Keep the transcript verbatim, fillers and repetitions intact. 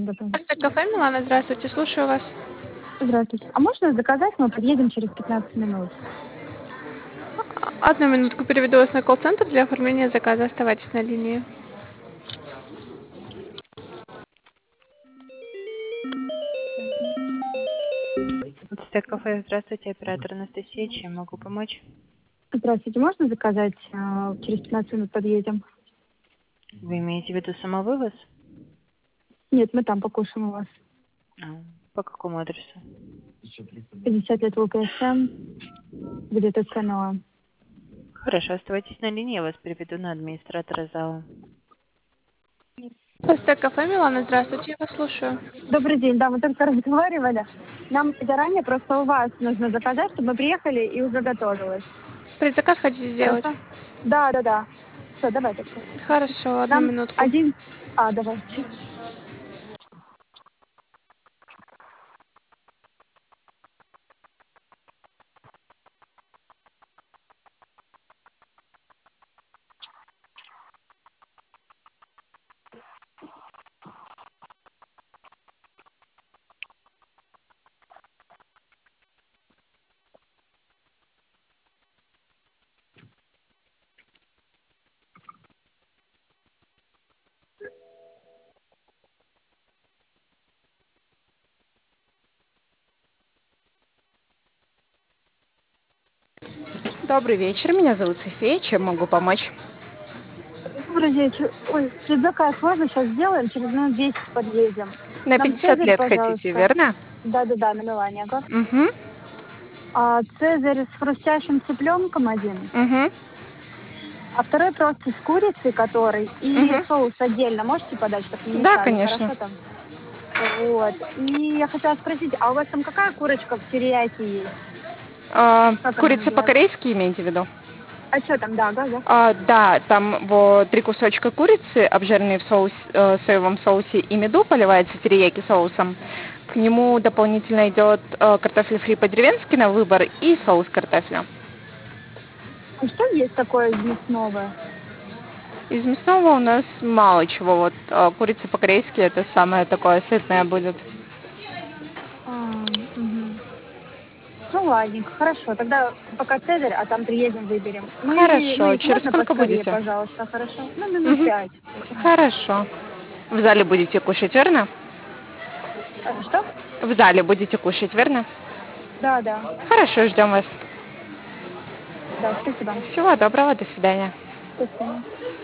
Готово. Просто кафе Милана, здравствуйте, слушаю вас. Здравствуйте. А можно заказать? Мы подъедем через пятнадцать минут. Одну минутку, переведу вас на колл-центр для оформления заказа. Оставайтесь на линии. Стек кафе, здравствуйте, оператор Анастасия, чем могу помочь? Здравствуйте. Можно заказать? а, Через пятнадцать минут подъедем. Вы имеете в виду самовывоз? Нет, мы там покушаем у вас. А, по какому адресу? пятьдесят лет ЛКСМ, где-то ЦНО. Хорошо, оставайтесь на линии, я вас переведу на администратора зала. Просто кафе Милана, здравствуйте, я вас слушаю. Добрый день. Да, мы только разговаривали. Нам заранее просто у вас нужно заказать, чтобы мы приехали и уже готовилось. Предзаказ хотите сделать? Хорошо? Да, да, да. Все, давай тогда. Хорошо, одну Нам минутку. один... А, давайте. Добрый вечер, меня зовут София, чем могу помочь? Добрый вечер. Ой, предзаказ можно сейчас сделаем? Через минут десять подъедем. На Нам пятьдесят Цезарь, лет хотите, пожалуйста. верно? Да-да-да, на Милане, ага. Угу, А, Цезарь с хрустящим цыпленком один, угу, а второй просто с курицей, который, и угу. соус отдельно можете подать, чтобы не Да, мешали, конечно. хорошо там? Вот. И я хотела спросить, а у вас там какая курочка в терияки есть? А, Как она курица называется? по-корейски имеете в виду? А что там, да, ага, да. А, да, там вот три кусочка курицы, обжаренные в соус, э, соевом соусе и меду, поливается терияки соусом. К нему дополнительно идет э, картофель фри по-деревенски на выбор и соус картофеля. А что есть такое из мясного? Из мясного у нас мало чего. Вот э, курица по-корейски это самое такое сытное будет. А, мгм. Ну, ладненько, хорошо. Тогда пока Цезарь, а там приедем, выберем. Мы, ну, Хорошо. если Через можно, сколько поскорее, будете? пожалуйста, хорошо? Ну, минут Мгм. пять. Очень. Хорошо. В зале будете кушать, верно? А, что? В зале будете кушать, верно? Да, да, Хорошо, ждем вас. да, спасибо. Всего доброго, до свидания. До свидания.